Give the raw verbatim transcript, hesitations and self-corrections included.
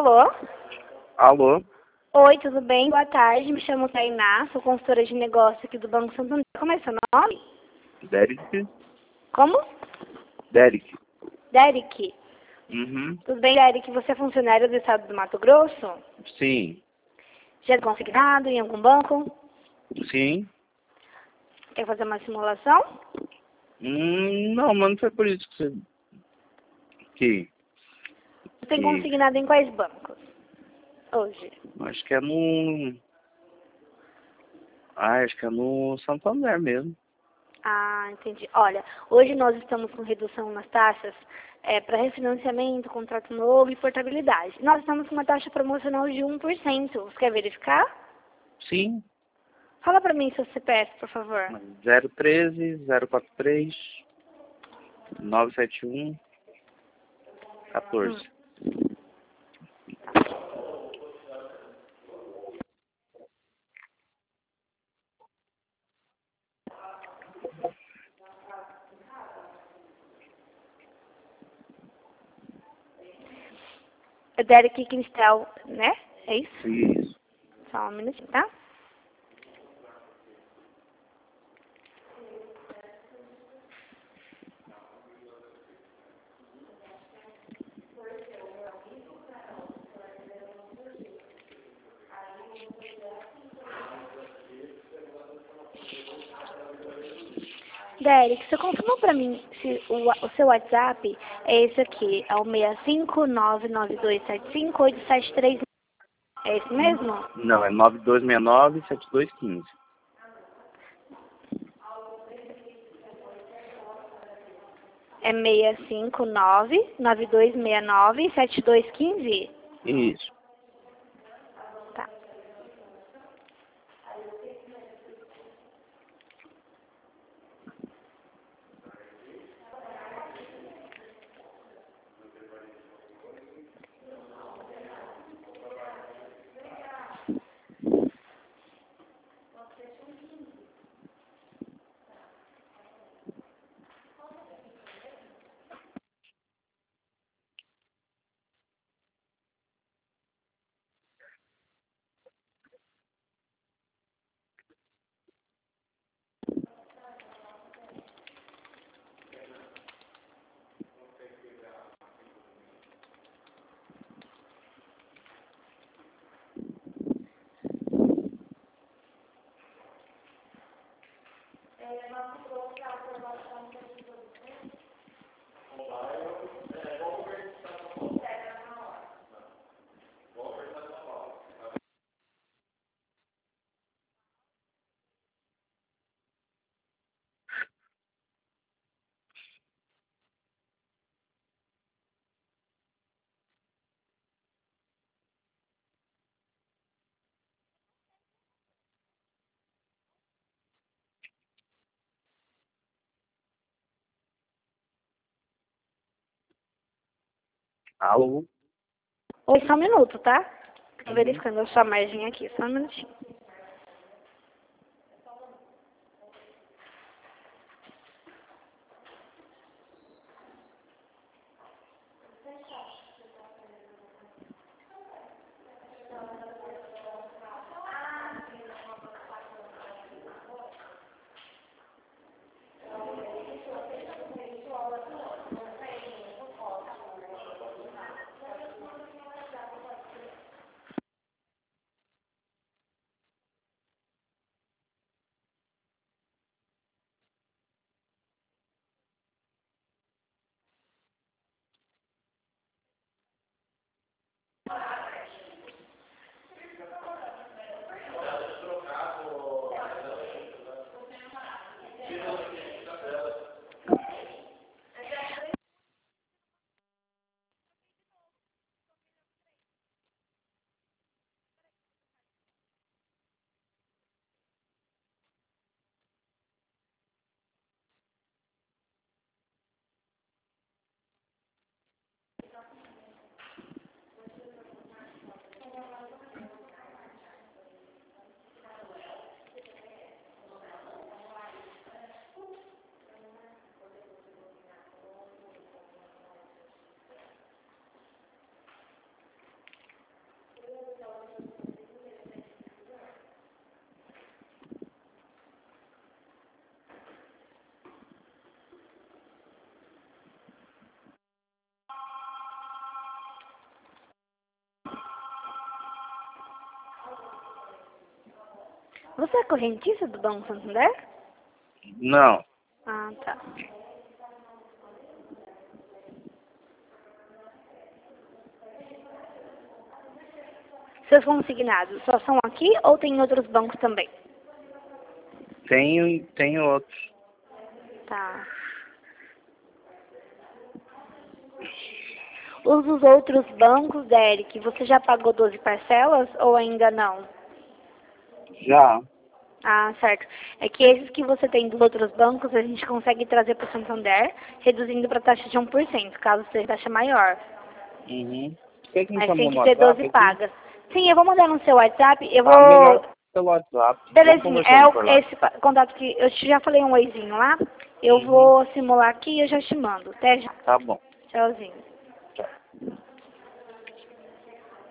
Alô? Alô? Oi, tudo bem? Boa tarde, me chamo Tainá, sou consultora de negócio aqui do Banco Santander. Como é seu nome? Derek? Como? Derek. Derek. Uhum. Tudo bem, Derek? Você é funcionário do estado do Mato Grosso? Sim. Já é consignado em algum banco? Sim. Quer fazer uma simulação? Hum, não, mas não foi por isso que você... Que... Você tem Que... consignado em quais bancos? Hoje. Acho que é no... Ah, acho que é no Santander mesmo. Ah, entendi. Olha, hoje nós estamos com redução nas taxas é, para refinanciamento, contrato novo e portabilidade. Nós estamos com uma taxa promocional de um por cento. Você quer verificar? Sim. Fala para mim seu C P F, por favor. zero treze, zero quatro três, nove sete um, Hum. quatorze. É Derek Kinstel, né? É isso? Isso. Só um minutinho, tá? Derek, você confirmou pra mim se o, wa- o seu WhatsApp é esse aqui, é o seis cinco nove nove dois sete cinco oito sete três. É esse mesmo? Não, é nove dois seis nove, sete dois um cinco. É seis cinco nove nove dois seis nove sete dois um cinco? Isso. Tá. Alô? Oi, só um minuto, tá? Tô Uhum. verificando a sua margem aqui, só um minutinho. Você é correntista do Banco Santander? Não. Ah, tá. Seus consignados só são aqui ou tem em outros bancos também? Tenho, tenho outros. Tá. Os dos outros bancos, Derek, você já pagou doze parcelas ou ainda não? Já. Ah, certo. É que esses que você tem dos outros bancos, a gente consegue trazer para o Santander, reduzindo para a taxa de um por cento, caso seja taxa maior. Uhum. Você que me Aí tem chamou que no ter WhatsApp doze aqui? pagas. Sim, eu vou mandar no seu WhatsApp, eu Tá melhor vou... pelo WhatsApp. Vamos Belezinha, é conversando por o- lá. esse pa- contato que eu te já falei um oizinho lá, eu Uhum. vou simular aqui e eu já te mando. Até já. Tá bom. Tchauzinho. Tchau.